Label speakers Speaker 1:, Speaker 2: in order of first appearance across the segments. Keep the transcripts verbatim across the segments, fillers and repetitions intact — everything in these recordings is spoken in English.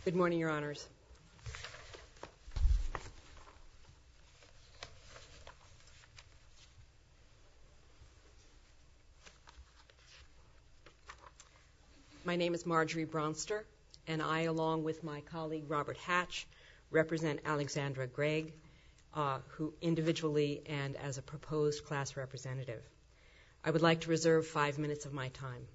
Speaker 1: Good morning, Your Honors. My name is Marjorie Bronster, and I, along with my colleague Robert Hatch, represent Alexandra Gregg, uh, who individually and as a proposed class representative. I would like to reserve five minutes of my time.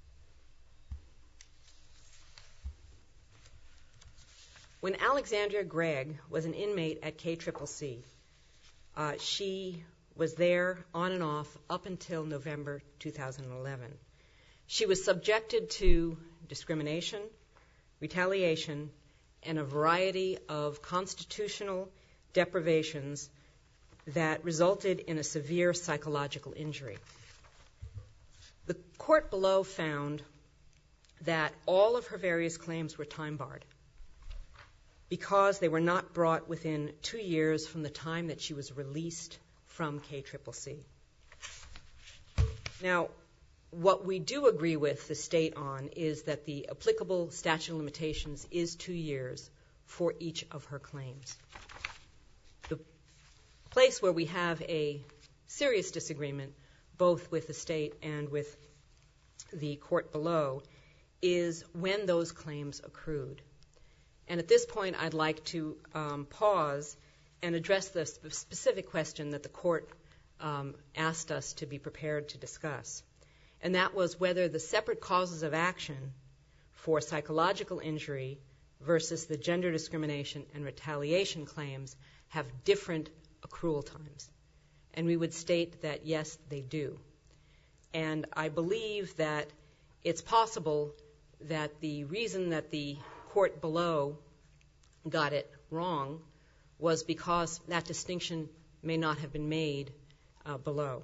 Speaker 1: When Alexandra Gregg was an inmate at K C C C, uh, she was there on and off up until November two thousand eleven. She was subjected to discrimination, retaliation, and a variety of constitutional deprivations that resulted in a severe psychological injury. The court below found that all of her various claims were time-barred because they were not brought within two years from the time that she was released from K C C C. Now, what we do agree with the state on is that the applicable statute of limitations is two years for each of her claims. The place where we have a serious disagreement, both with the state and with the court below, is when those claims accrued. And at this point, I'd like to um, pause and address the sp- specific question that the court um, asked us to be prepared to discuss. And that was whether the separate causes of action for psychological injury versus the gender discrimination and retaliation claims have different accrual times. And we would state that, yes, they do. And I believe that it's possible that the reason that the court below got it wrong was because that distinction may not have been made uh, below.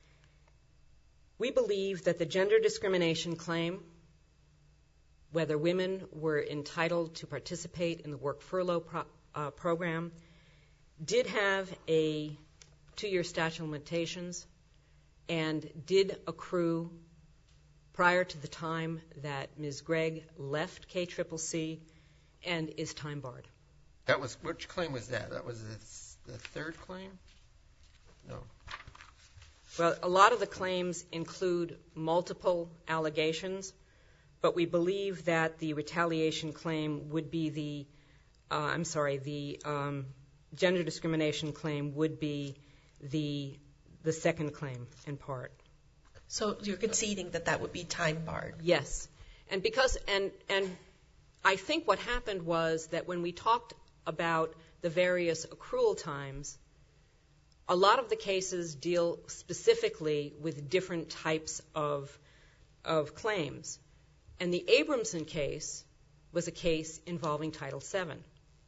Speaker 1: We believe that the gender discrimination claim, whether women were entitled to participate in the work furlough pro- uh, program, did have a two-year statute of limitations and did accrue prior to the time that Miz Gregg left K C C C and is time barred.
Speaker 2: That was, which claim was that? That was the, the third claim? No.
Speaker 1: Well, a lot of the claims include multiple allegations, but we believe that the retaliation claim would be the, uh, I'm sorry, the um, gender discrimination claim would be the the second claim in part.
Speaker 3: So you're conceding that that would be time barred?
Speaker 1: Yes. And because, and, and I think what happened was that when we talked about the various accrual times, a lot of the cases deal specifically with different types of, of claims. And the Abramson case was a case involving Title seven.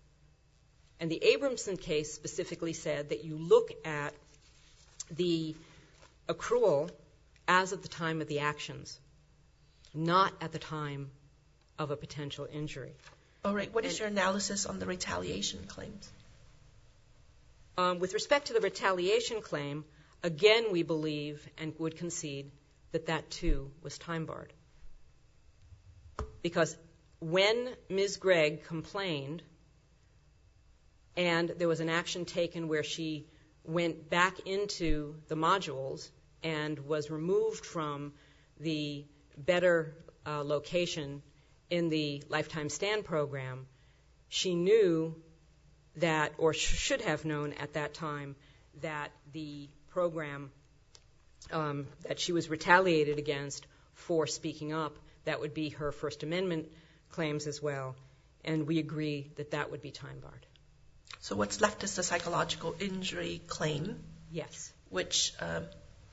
Speaker 1: And the Abramson case specifically said that you look at the accrual as of the time of the actions, not at the time of a potential injury.
Speaker 3: All right. What is and, your analysis on the retaliation claims?
Speaker 1: Um, with respect to the retaliation claim, again, we believe and would concede that that, too, was time barred. Because when Miz Gregg complained and there was an action taken where she went back into the modules and was removed from the better uh, location in the Lifetime Stand program, she knew that, or sh- should have known at that time, that the program um, that she was retaliated against for speaking up, that would be her First Amendment claims as well, and we agree that that would be time barred.
Speaker 3: So what's left is the psychological injury claim.
Speaker 1: Yes.
Speaker 3: Which uh,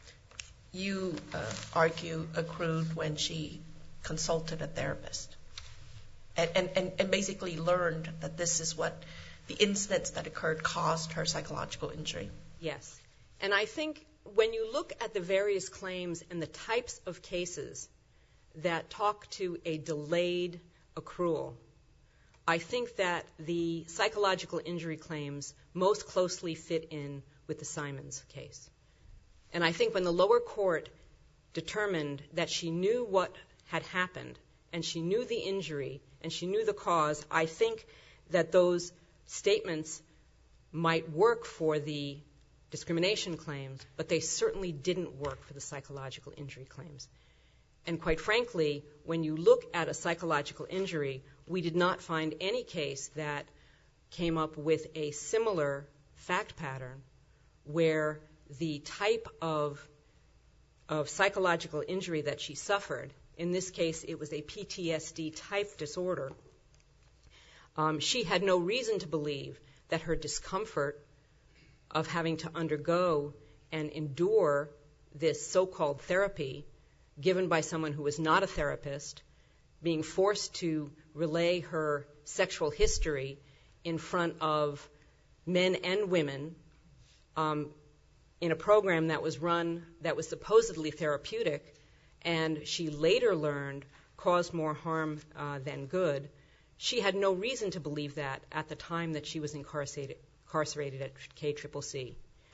Speaker 3: you uh, argue accrued when she consulted a therapist and, and, and, and basically learned that this is what the incidents that occurred caused her psychological injury.
Speaker 1: Yes. And I think when you look at the various claims and the types of cases that talk to a delayed accrual, I think that the psychological injury claims most closely fit in with the Simons case. And I think when the lower court determined that she knew what had happened and she knew the injury and she knew the cause, I think that those statements might work for the discrimination claims, but they certainly didn't work for the psychological injury claims. And quite frankly, when you look at a psychological injury, we did not find any case that came up with a similar fact pattern where the type of, of psychological injury that she suffered, in this case it was a P T S D type disorder, um, she had no reason to believe that her discomfort of having to undergo and endure this so-called therapy given by someone who was not a therapist, being forced to relay her sexual history in front of men and women um, in a program that was run, that was supposedly therapeutic, and she later learned caused more harm uh, than good. She had no reason to believe that at the time that she was incarcerated, incarcerated at K C C C.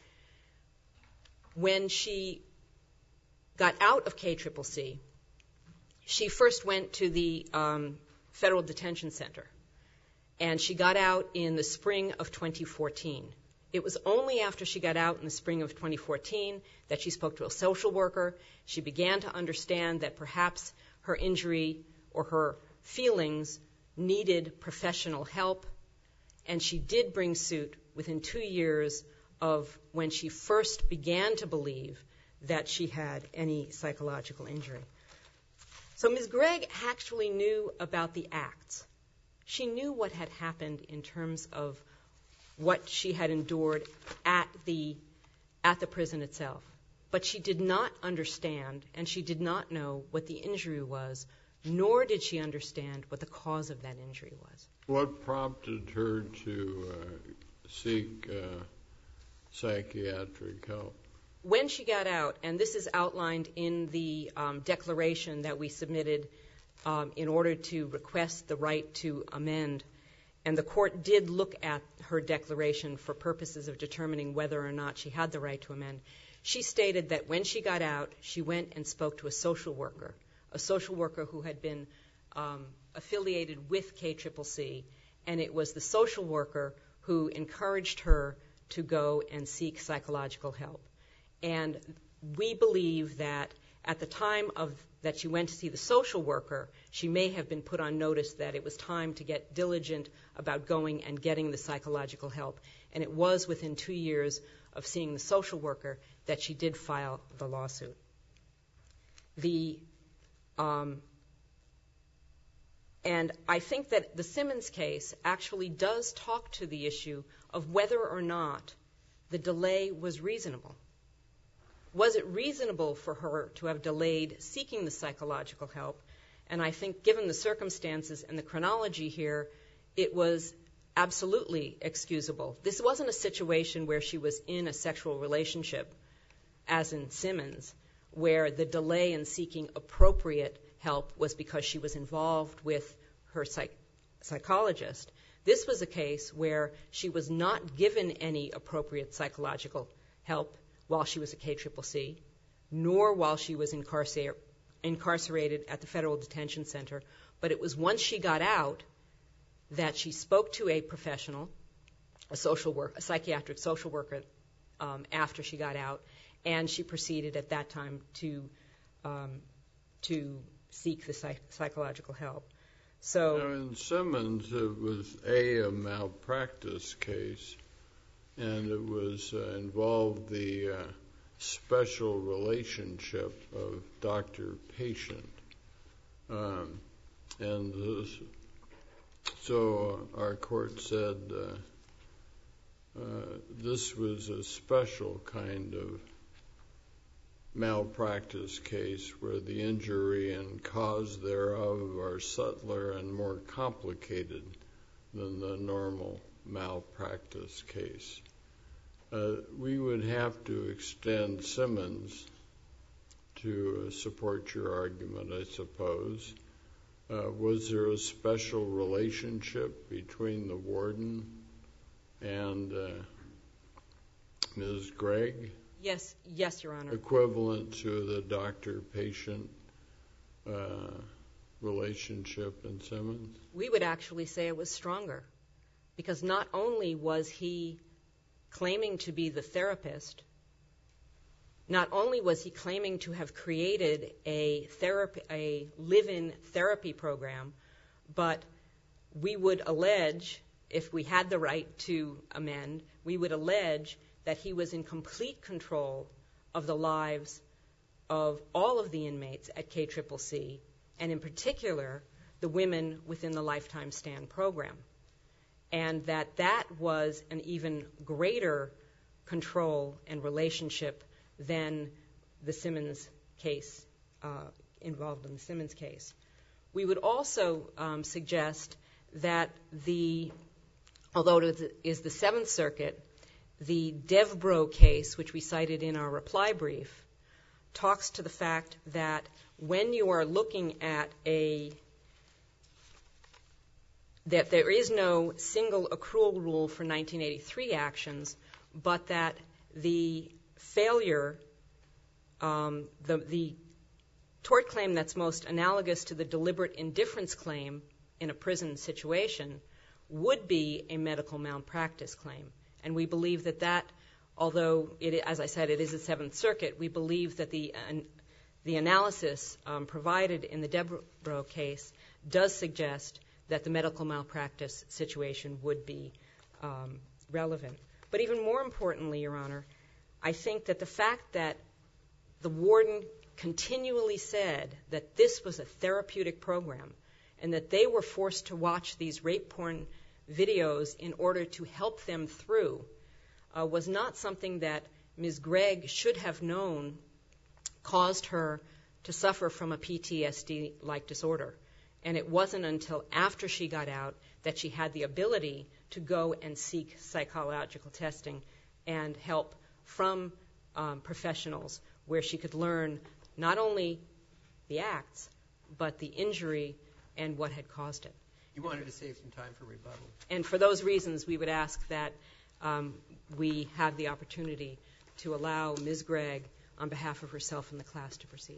Speaker 1: When she got out of K C C C, she first went to the um, Federal Detention Center, and she got out in the spring of twenty fourteen. It was only after she got out in the spring of twenty fourteen that she spoke to a social worker. She began to understand that perhaps her injury or her feelings needed professional help, and she did bring suit within two years of when she first began to believe that she had any psychological injury. So Miz Gregg actually knew about the acts. She knew what had happened in terms of what she had endured at the at the prison itself. But she did not understand, and she did not know what the injury was, nor did she understand what the cause of that injury was.
Speaker 4: What prompted her to uh, seek uh, psychiatric help?
Speaker 1: When she got out, and this is outlined in the um, declaration that we submitted um, in order to request the right to amend, and the court did look at her declaration for purposes of determining whether or not she had the right to amend, she stated that when she got out, she went and spoke to a social worker, a social worker who had been um, affiliated with K C C C, and it was the social worker who encouraged her to go and seek psychological help. And we believe that at the time of that she went to see the social worker, she may have been put on notice that it was time to get diligent about going and getting the psychological help. And it was within two years of seeing the social worker that she did file the lawsuit. The um, and I think that the Simmons case actually does talk to the issue of whether or not the delay was reasonable. Was it reasonable for her to have delayed seeking the psychological help? And I think given the circumstances and the chronology here, it was absolutely excusable. This wasn't a situation where she was in a sexual relationship, as in Simmons, where the delay in seeking appropriate help was because she was involved with her psych- psychologist. This was a case where she was not given any appropriate psychological help while she was at K C C C, nor while she was incarcer- incarcerated at the Federal Detention Center. But it was once she got out that she spoke to a professional, a social work, a psychiatric social worker, um, after she got out, and she proceeded at that time to um, to seek the psych- psychological help. So
Speaker 4: now in Simmons, it was a, a malpractice case, and it was uh, involved the uh, special relationship of doctor-patient. Um, and this, so our court said uh, uh, this was a special kind of malpractice case where the injury and cause thereof are subtler and more complicated than the normal malpractice case. Uh, we would have to extend Simmons to uh, support your argument, I suppose. Uh, was there a special relationship between the warden and uh, Miz Gregg?
Speaker 1: yes, yes, Your Honor.
Speaker 4: Equivalent to the doctor-patient uh, relationship in Simmons?
Speaker 1: We would actually say it was stronger, because not only was he claiming to be the therapist, not only was he claiming to have created a therapy, a live-in therapy program, but we would allege, if we had the right to amend, we would allege that he was in complete control of the lives of all of the inmates at K C C C, and in particular, the women within the Lifetime Stand program. And that that was an even greater control and relationship than the Simmons case, uh, involved in the Simmons case. We would also um, suggest that the, although it is the Seventh Circuit, the Devbro case, which we cited in our reply brief, talks to the fact that when you are looking at a, that there is no single accrual rule for nineteen eighty-three actions, but that the failure, um, the, the tort claim that's most analogous to the deliberate indifference claim in a prison situation would be a medical malpractice claim. And we believe that that, although, it, as I said, it is a Seventh Circuit, we believe that the, uh, the analysis um, provided in the Devbro case does suggest that the medical malpractice situation would be um, relevant. But even more importantly, Your Honor, I think that the fact that the warden continually said that this was a therapeutic program and that they were forced to watch these rape porn videos in order to help them through uh, was not something that Miz Gregg should have known caused her to suffer from a P T S D-like disorder. And it wasn't until after she got out that she had the ability to go and seek psychological testing and help from um, professionals where she could learn not only the acts, but the injury and what had caused it.
Speaker 2: You wanted to save some time for rebuttal.
Speaker 1: And for those reasons, we would ask that um, we have the opportunity to allow Miz Gregg, on behalf of herself and the class, to proceed.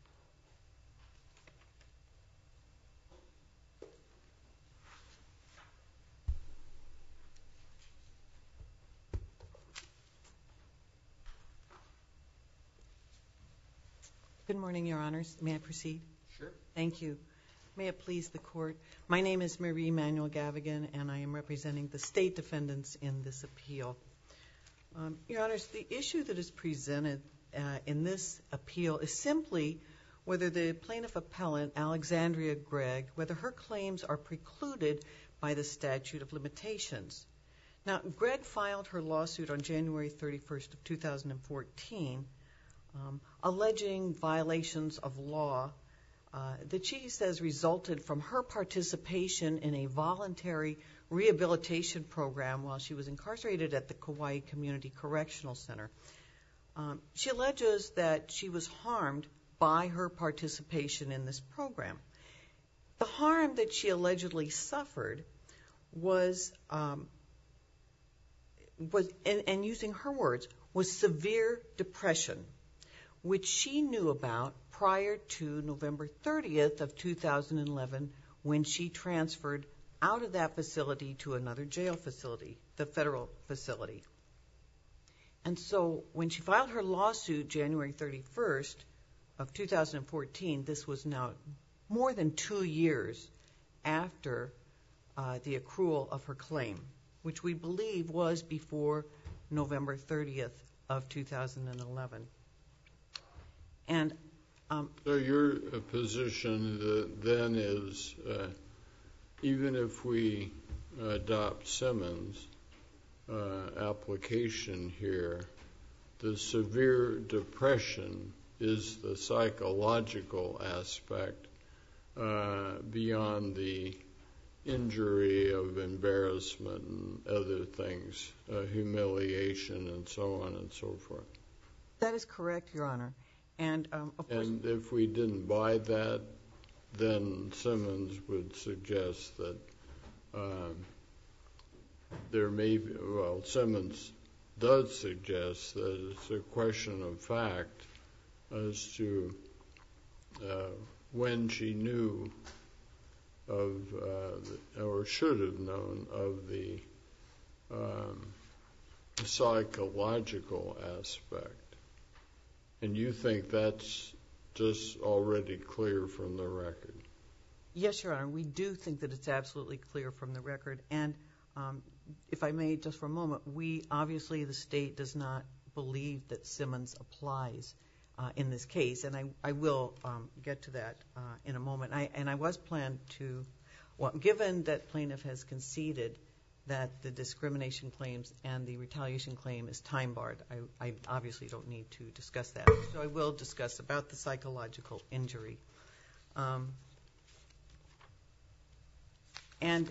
Speaker 5: Good morning, Your Honors. May I proceed?
Speaker 2: Sure.
Speaker 5: Thank you. May it please the Court. My name is Marie Emanuel Gavigan, and I am representing the state defendants in this appeal. Um, Your Honors, the issue that is presented uh, in this appeal is simply whether the plaintiff appellant, Alexandria Gregg, whether her claims are precluded by the statute of limitations. Now, Gregg filed her lawsuit on January thirty-first of two thousand fourteen, Um, alleging violations of law uh, that she says resulted from her participation in a voluntary rehabilitation program while she was incarcerated at the Kauai Community Correctional Center. Um, she alleges that she was harmed by her participation in this program. The harm that she allegedly suffered was, um, was and, and using her words, was severe depression, which she knew about prior to November thirtieth of two thousand eleven, when she transferred out of that facility to another jail facility, the federal facility. And so when she filed her lawsuit January thirty-first of two thousand fourteen, this was now more than two years after uh, the accrual of her claim, which we believe was before November thirtieth of two thousand eleven. And um,
Speaker 4: so your position then is, uh, even if we adopt Simmons' uh, application here, the severe depression is the psychological aspect uh, beyond the injury of embarrassment and other things, uh, humiliation and so on and so forth.
Speaker 5: That is correct, Your Honor. And, um, of course,
Speaker 4: and if we didn't buy that, then Simmons would suggest that um, there may be, well, Simmons does suggest that it's a question of fact as to uh, when she knew of, uh, the, or should have known of the um, psychological aspect. And you think that's just already clear from the record?
Speaker 5: Yes, Your Honor, we do think that it's absolutely clear from the record. And um, if I may, just for a moment, we obviously, the state does not believe that Simmons applies uh, in this case, and I, I will um, get to that uh, in a moment. I, and I was planned to, well, given that plaintiff has conceded that the discrimination claims and the retaliation claim is time barred, I, I obviously don't need to discuss that. So I will discuss about the psychological injury. Um, and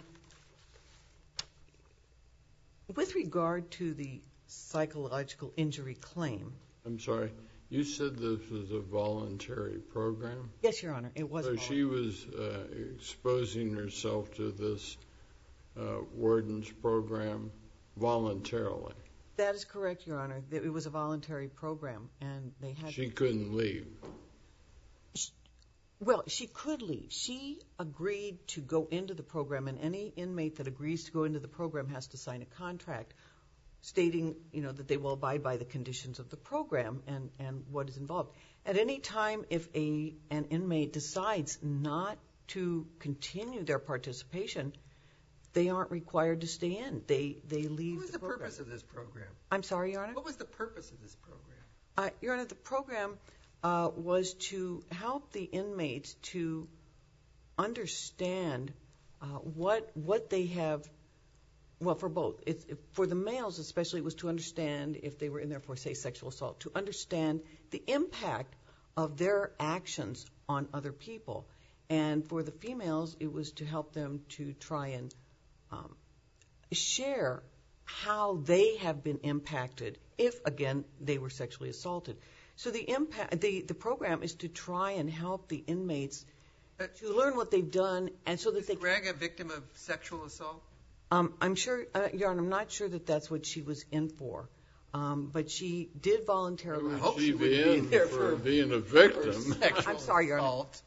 Speaker 5: with regard to the psychological injury claim.
Speaker 4: I'm sorry, you said this was a voluntary program?
Speaker 5: Yes, Your Honor, it was.
Speaker 4: So she was uh, exposing herself to this uh, warden's program voluntarily?
Speaker 5: That is correct, Your Honor. It was a voluntary program, and they had.
Speaker 4: She couldn't leave.
Speaker 5: She, well, she could leave. She agreed to go into the program, and any inmate that agrees to go into the program has to sign a contract stating, you know, that they will abide by the conditions of the program and, and what is involved. At any time, if a an inmate decides not to continue their participation, they aren't required to stay in. They they leave.
Speaker 2: What was
Speaker 5: the,
Speaker 2: the purpose of this program?
Speaker 5: I'm sorry, Your Honor?
Speaker 2: What was the purpose of this program?
Speaker 5: Uh, Your Honor, the program uh, was to help the inmates to understand uh, what what they have. Well, for both. It's, for the males especially, it was to understand if they were in there for, say, sexual assault, to understand the impact of their actions on other people. And for the females, it was to help them to try and um, share how they have been impacted if, again, they were sexually assaulted. So the impact, the, the program is to try and help the inmates uh, to learn what they've done, and so that
Speaker 2: Was
Speaker 5: they.
Speaker 2: Greg a victim of sexual assault?
Speaker 5: Um, I'm sure, uh, Your Honor, I'm not sure that that's what she was in for, um, but she did voluntarily.
Speaker 2: I hope
Speaker 4: She
Speaker 2: she would
Speaker 4: be
Speaker 2: be
Speaker 4: in
Speaker 2: there
Speaker 4: for
Speaker 2: for-
Speaker 4: being a victim.
Speaker 2: Sexual
Speaker 5: I'm sorry, Your Honor.
Speaker 2: assault.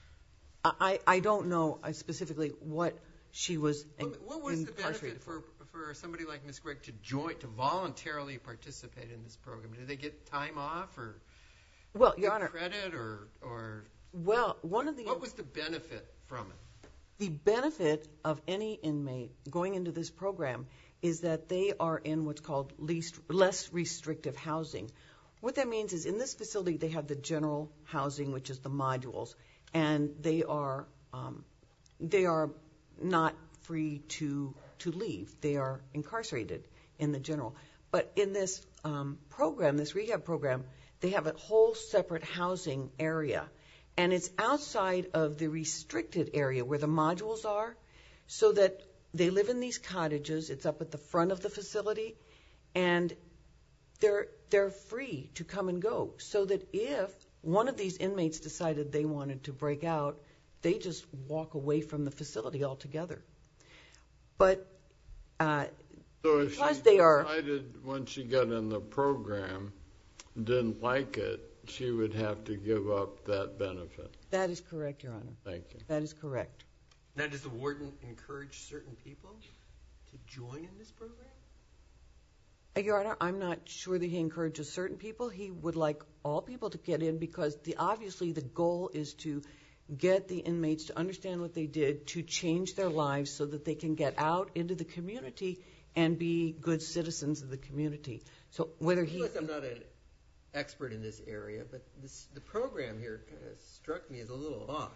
Speaker 5: I, I don't know uh, specifically what she was in,
Speaker 2: What, what was the
Speaker 5: incarcerated
Speaker 2: benefit for, for somebody like Miss Gregg to join, to voluntarily participate in this program? Did they get time off or
Speaker 5: Well, Your
Speaker 2: good
Speaker 5: Honor,
Speaker 2: credit or, or
Speaker 5: well, one of the
Speaker 2: what was the benefit from it?
Speaker 5: the benefit of any inmate going into this program is that they are in what's called least, less restrictive housing. What that means is in this facility they have the general housing, which is the modules, and they are um, they are not free to to leave. They are incarcerated in the general. But in this um, program, this rehab program, they have a whole separate housing area. And it's outside of the restricted area where the modules are, so that they live in these cottages. It's up at the front of the facility, and they're they're free to come and go. So that if one of these inmates decided they wanted to break out, they just walk away from the facility altogether. But uh,
Speaker 4: So if
Speaker 5: because
Speaker 4: she
Speaker 5: they are
Speaker 4: decided when she got in the program, didn't like it, she would have to give up that benefit.
Speaker 5: that is correct, Your Honor.
Speaker 4: Thank you.
Speaker 5: That is correct.
Speaker 2: Now, does the warden encourage certain people to join in this program?
Speaker 5: Uh, Your Honor, I'm not sure that he encourages certain people. He would like all people to get in because the, obviously the goal is to get the inmates to understand what they did, to change their lives so that they can get out into the community and be good citizens of the community. So whether he...
Speaker 2: I'm not an expert in this area, but this, the program here kind of struck me as a little odd.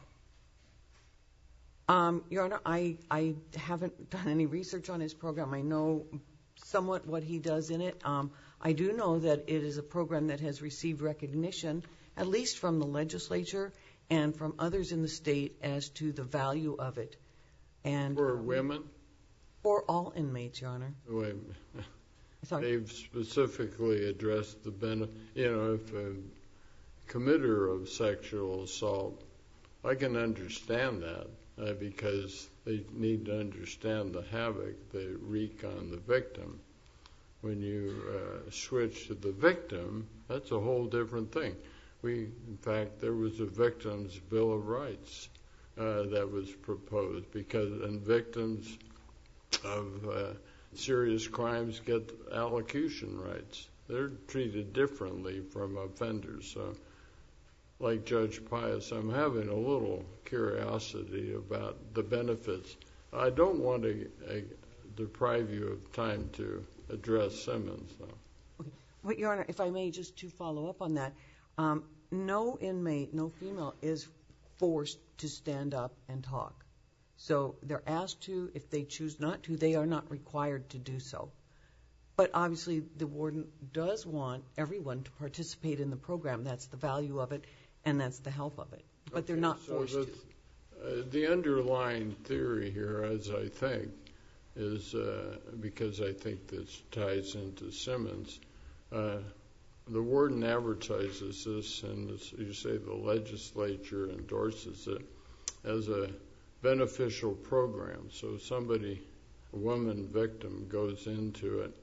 Speaker 5: Um, Your Honor, I, I haven't done any research on his program. I know somewhat what he does in it. Um, I do know that it is a program that has received recognition, at least from the legislature and from others in the state, as to the value of it. And
Speaker 4: For
Speaker 5: um,
Speaker 4: women,
Speaker 5: for all inmates, Your Honor.
Speaker 4: wait,
Speaker 5: Sorry.
Speaker 4: they've specifically addressed the benefit. You know, if a committer of sexual assault, I can understand that uh, because they need to understand the havoc they wreak on the victim. When you uh, switch to the victim, that's a whole different thing. We, in fact, there was a victim's Bill of Rights uh, that was proposed, because and victims of uh, serious crimes get allocution rights. They're treated differently from offenders. So, like Judge Pius, I'm having a little curiosity about the benefits. I don't want to uh, deprive you of time to address Simmons, though.
Speaker 5: Okay. But, Your Honor, if I may, just to follow up on that, um, no inmate, no female, is forced to stand up and talk. So they're asked to. If they choose not to, they are not required to do so. But obviously, the warden does want everyone to participate in the program. That's the value of it, and that's the help of it. But
Speaker 4: Okay,
Speaker 5: they're not
Speaker 4: so
Speaker 5: forced
Speaker 4: the,
Speaker 5: to.
Speaker 4: Uh, the underlying theory here, as I think, is uh, because I think this ties into Simmons. Uh, the warden advertises this, and this, you say the legislature endorses it as a beneficial program. So somebody, a woman victim, goes into it.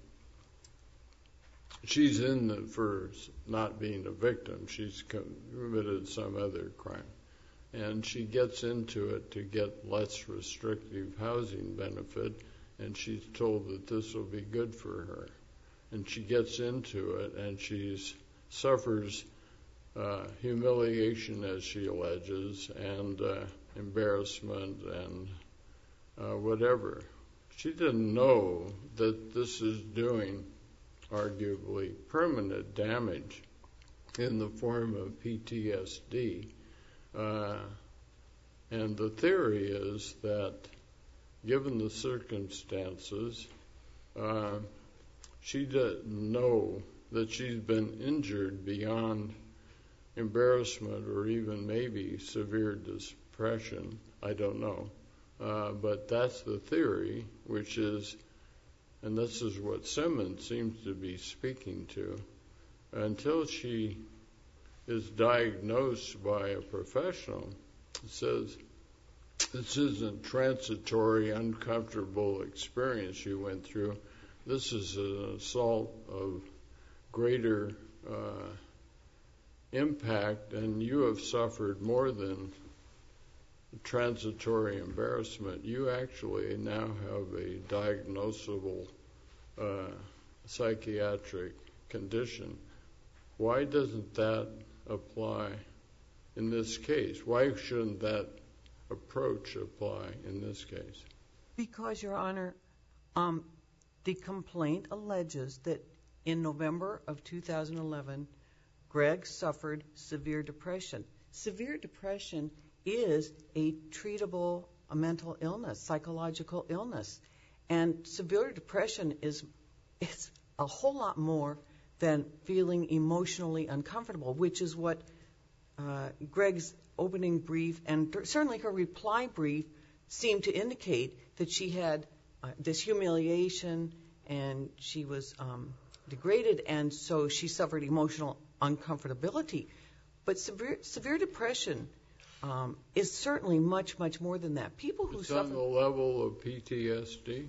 Speaker 4: She's in the, for not being a victim. She's committed some other crime. And she gets into it to get less restrictive housing benefit, and she's told that this will be good for her. And she gets into it, and she suffers uh, humiliation, as she alleges, and uh, embarrassment and uh, whatever. She didn't know that this is doing arguably permanent damage in the form of P T S D. Uh, and the theory is that, given the circumstances, uh, she doesn't know that she's been injured beyond embarrassment or even maybe severe depression. I don't know. Uh, but that's the theory, which is, and this is what Simmons seems to be speaking to, until she is diagnosed by a professional. It says, this isn't transitory, uncomfortable experience you went through. This is an assault of greater uh, impact, and you have suffered more than transitory embarrassment. You actually now have a diagnosable uh, psychiatric condition. Why doesn't that apply in this case? Why shouldn't that approach apply in this case?
Speaker 5: Because, Your Honor, um, the complaint alleges that in November of two thousand eleven, Greg suffered severe depression. Severe depression is a treatable a mental illness, psychological illness. And severe depression is it's a whole lot more than feeling emotionally uncomfortable, which is what uh, Greg's opening brief and certainly her reply brief seemed to indicate, that she had uh, this humiliation and she was um, degraded, and so she suffered emotional uncomfortability. But severe, severe depression um, is certainly much, much more than that. People who
Speaker 4: it's
Speaker 5: suffer...
Speaker 4: on the level of P T S D?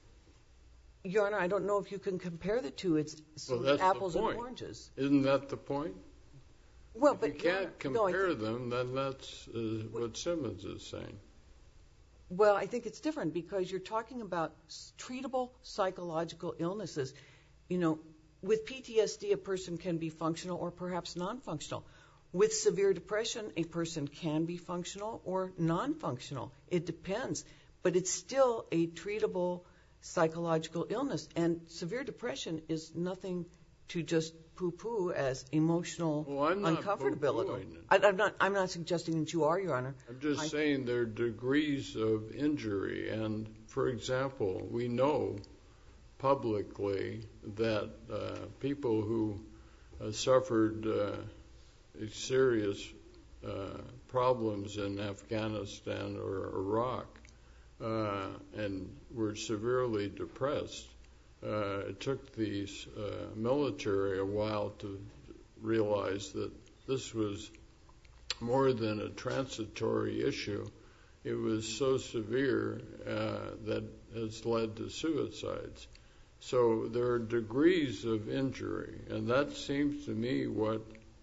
Speaker 5: Your Honor, I don't know if you can compare the two. It's
Speaker 4: Well,
Speaker 5: sort of
Speaker 4: that's
Speaker 5: apples
Speaker 4: the
Speaker 5: and
Speaker 4: point.
Speaker 5: oranges.
Speaker 4: Isn't that the point?
Speaker 5: Well,
Speaker 4: If
Speaker 5: but
Speaker 4: you
Speaker 5: Your Honor,
Speaker 4: can't
Speaker 5: no, I
Speaker 4: compare
Speaker 5: think-
Speaker 4: them, then that's uh, what Simmons is saying.
Speaker 5: Well, I think it's different because you're talking about s- treatable psychological illnesses. You know, with P T S D, a person can be functional or perhaps non-functional. With severe depression, a person can be functional or non-functional. It depends. But it's still a treatable psychological illness. And severe depression is nothing to just poo-poo as emotional
Speaker 4: Well, I'm not
Speaker 5: uncomfortability.
Speaker 4: poo-pooing it.
Speaker 5: I, I'm not. I'm not suggesting that you are, Your Honor.
Speaker 4: I'm just
Speaker 5: I-
Speaker 4: saying there are degrees of injury. And, for example, we know publicly that uh, people who uh, suffered uh, serious uh, problems in Afghanistan or Iraq uh, and were severely depressed, uh, it took the uh, military a while to realize that this was more than a transitory issue. It was so severe uh, that has led to suicides. So there are degrees of injury, and that seems to me what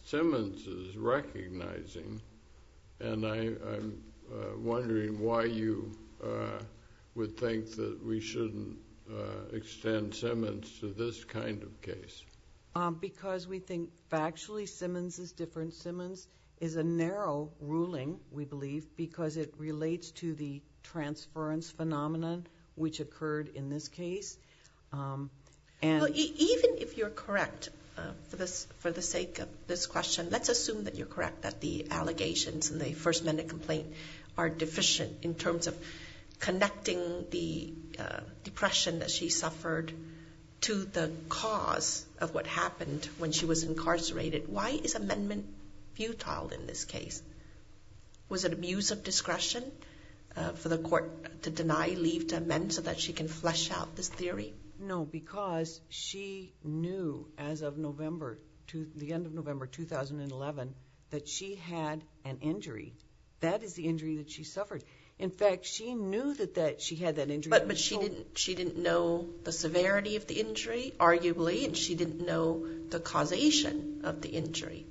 Speaker 4: Simmons is recognizing, and I, I'm uh, wondering why you uh, would think that we shouldn't uh, extend Simmons to this kind of case.
Speaker 5: Um, because we think factually Simmons is different. Simmons is a narrow ruling, we believe, because it relates to the transference phenomenon which occurred in this case. Um, and
Speaker 3: well, e- even if you're correct, uh, for this, for the sake of this question, let's assume that you're correct, that the allegations in the First Amendment complaint are deficient in terms of connecting the uh, depression that she suffered to the cause of what happened when she was incarcerated. Why is amendment futile in this case? Was it abuse of discretion uh, for the court to deny leave to amend so that she can flesh out this theory?
Speaker 5: No, because she knew as of November, to the end of November two thousand eleven, that she had an injury. That is the injury that she suffered. In fact, she knew that, that she had that injury.
Speaker 3: But but she didn't she didn't know the severity of the injury, arguably, and she didn't know the causation of the injury.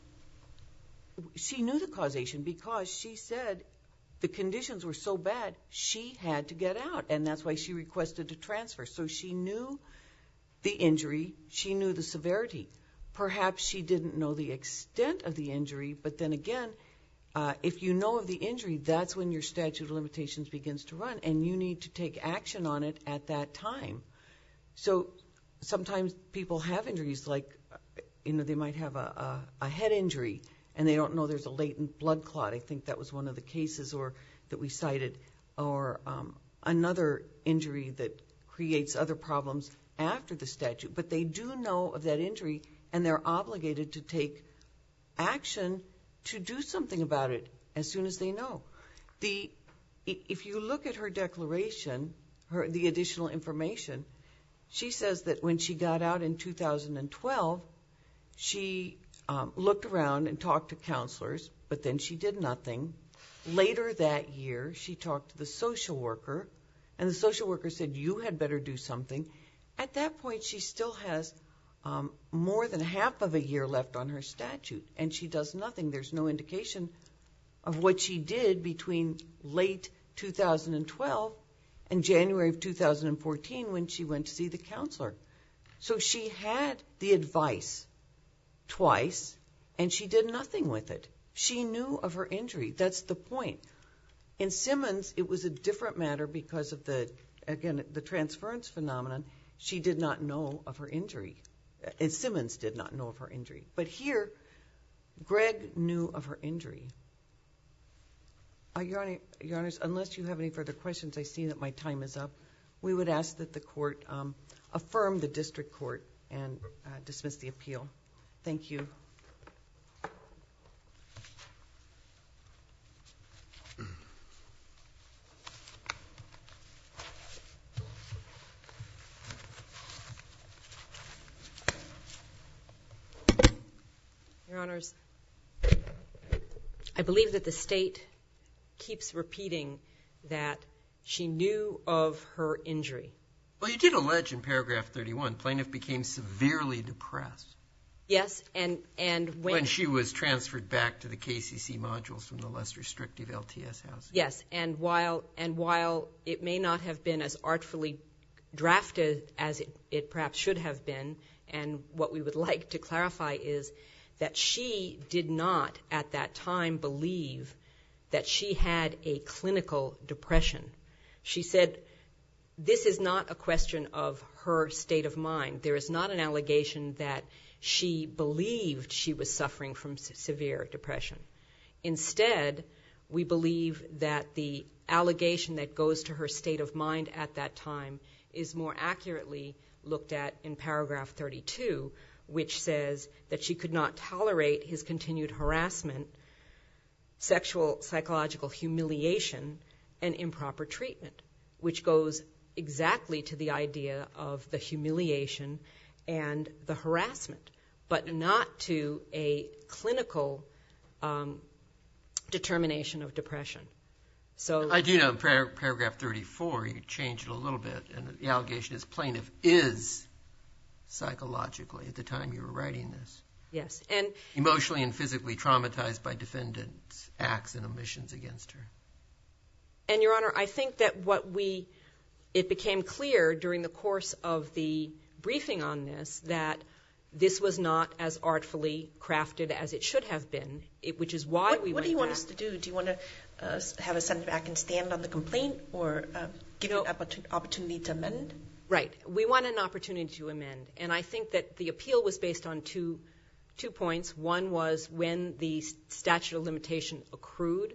Speaker 5: She knew the causation because she said the conditions were so bad she had to get out, and that's why she requested a transfer. So she knew the injury, she knew the severity. Perhaps she didn't know the extent of the injury, but then again, Uh, if you know of the injury, that's when your statute of limitations begins to run, and you need to take action on it at that time. So sometimes people have injuries like, you know, they might have a, a, a head injury, and they don't know there's a latent blood clot. I think that was one of the cases or that we cited, or um, another injury that creates other problems after the statute. But they do know of that injury, and they're obligated to take action to do something about it as soon as they know. The, if you look at her declaration, her, the additional information, she says that when she got out in two thousand twelve, she um, looked around and talked to counselors, but then she did nothing. Later that year, she talked to the social worker, and the social worker said, you had better do something. At that point, she still has Um, more than half of a year left on her statute, and she does nothing. There's no indication of what she did between late two thousand twelve and January of two thousand fourteen when she went to see the counselor. So she had the advice twice, and she did nothing with it. She knew of her injury. That's the point. In Simmons, it was a different matter because of the, again, the transference phenomenon. She did not know of her injury. And Simmons did not know of her injury. But here, Greg knew of her injury. Uh, Your Honor, Your Honors, unless you have any further questions, I see that my time is up. We would ask that the court um, affirm the district court and uh, dismiss the appeal. Thank you.
Speaker 1: Your Honors, I believe that the state keeps repeating that she knew of her injury.
Speaker 2: Well, you did allege in paragraph thirty-one, plaintiff became severely depressed.
Speaker 1: Yes, and, and when,
Speaker 2: when she was transferred back to the K C C modules from the less restrictive L T S housing.
Speaker 1: Yes, and while and while it may not have been as artfully drafted as it, it perhaps should have been, and what we would like to clarify is that she did not at that time believe that she had a clinical depression. She said, this is not a question of her state of mind. There is not an allegation that she believed she was suffering from severe depression. Instead, we believe that the allegation that goes to her state of mind at that time is more accurately looked at in paragraph thirty-two, which says that she could not tolerate his continued harassment, sexual, psychological humiliation, and improper treatment, which goes exactly to the idea of the humiliation and the harassment, but not to a clinical um, determination of depression. So
Speaker 2: I do know in par- paragraph thirty-four, you changed it a little bit, and the allegation is plaintiff is psychologically, at the time you were writing this,
Speaker 1: Yes. And
Speaker 2: emotionally and physically traumatized by defendants' acts and omissions against her.
Speaker 1: And, Your Honor, I think that what we, it became clear during the course of the briefing on this that this was not as artfully crafted as it should have been, it, which is why
Speaker 3: what,
Speaker 1: we
Speaker 3: what
Speaker 1: went
Speaker 3: do you want
Speaker 1: back.
Speaker 3: us to do? Do you want to uh, have us send it back and stand on the complaint, or uh, give
Speaker 1: No.
Speaker 3: you an opportun- opportunity to amend?
Speaker 1: Right. We want an opportunity to amend. And I think that the appeal was based on two two points. One was when the statute of limitation accrued.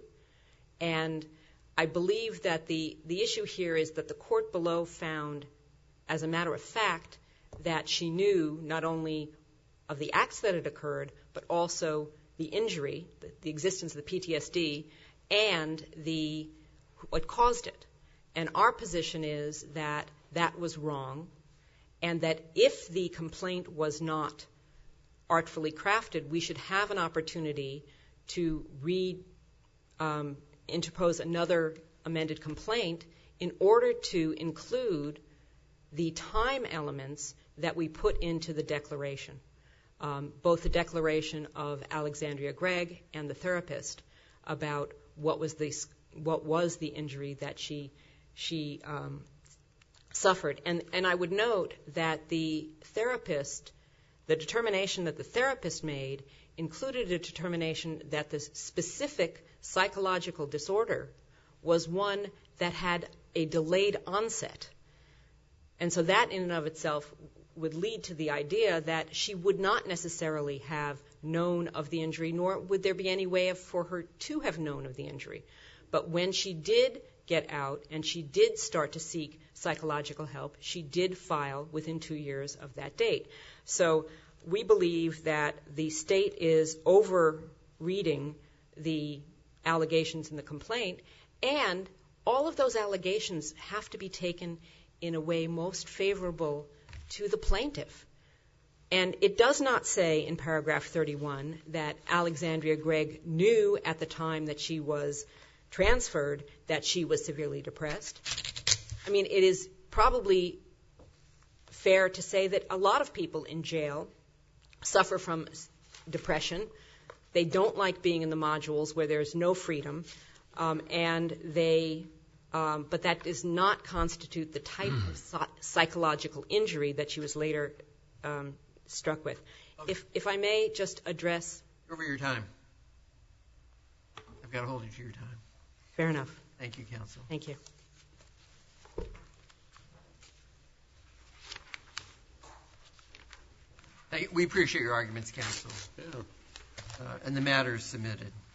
Speaker 1: And I believe that the, the issue here is that the court below found, as a matter of fact, that she knew not only of the acts that had occurred, but also the injury, the, the existence of the P T S D, and the what caused it. And our position is that that was wrong, and that if the complaint was not artfully crafted, we should have an opportunity to re, um, interpose another amended complaint in order to include the time elements that we put into the declaration, um, both the declaration of Alexandria Gregg and the therapist about what was the what was the injury that she she um, suffered. And and I would note that the therapist, the determination that the therapist made included a determination that the specific psychological disorder was one that had a delayed onset. And so that in and of itself would lead to the idea that she would not necessarily have known of the injury, nor would there be any way of, for her to have known of the injury. But when she did get out and she did start to seek psychological help, she did file within two years of that date. So we believe that the state is over-reading the allegations in the complaint, and all of those allegations have to be taken in a way most favorable to the plaintiff. And it does not say in paragraph thirty-one that Alexandria Gregg knew at the time that she was transferred that she was severely depressed. I mean, it is probably fair to say that a lot of people in jail suffer from depression. They don't like being in the modules where there's no freedom, um, and they, um, but that does not constitute the type of so- psychological injury that she was later um, struck with. Okay. If, if I may just address...
Speaker 2: Over your time. I've got to hold you to your time.
Speaker 1: Fair enough.
Speaker 2: Thank you, counsel.
Speaker 1: Thank you.
Speaker 2: We appreciate your arguments, counsel.
Speaker 4: Yeah.
Speaker 2: Uh, and the matter is submitted.